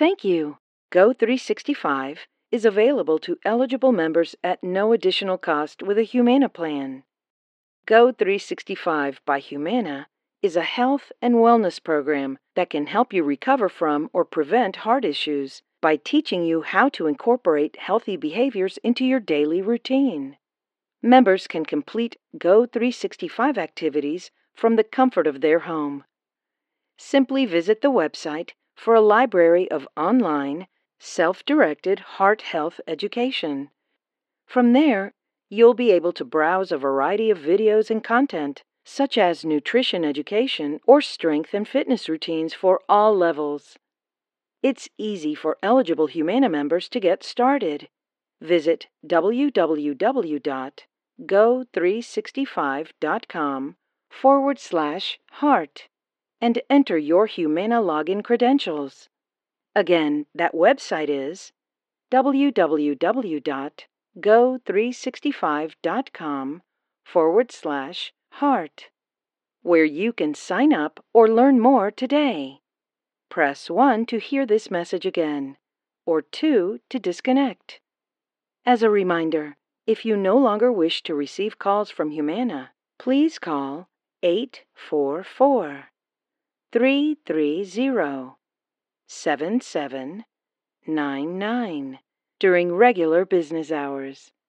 Thank you. Go365 is available to eligible members at no additional cost with a Humana plan. Go365 by Humana is a health and wellness program that can help you recover from or prevent heart issues by teaching you how to incorporate healthy behaviors into your daily routine. Members can complete Go365 activities from the comfort of their home. Simply visit the website for a library of online, self-directed heart health education. From there, you'll be able to browse a variety of videos and content, such as nutrition education or strength and fitness routines for all levels. It's easy for eligible Humana members to get started. Visit www.go365.com/heart and enter your Humana login credentials. Again, that website is www.go365.com/heart, where you can sign up or learn more today. Press 1 to hear this message again, or 2 to disconnect. As a reminder, if you no longer wish to receive calls from Humana, please call 844-330-7799 during regular business hours.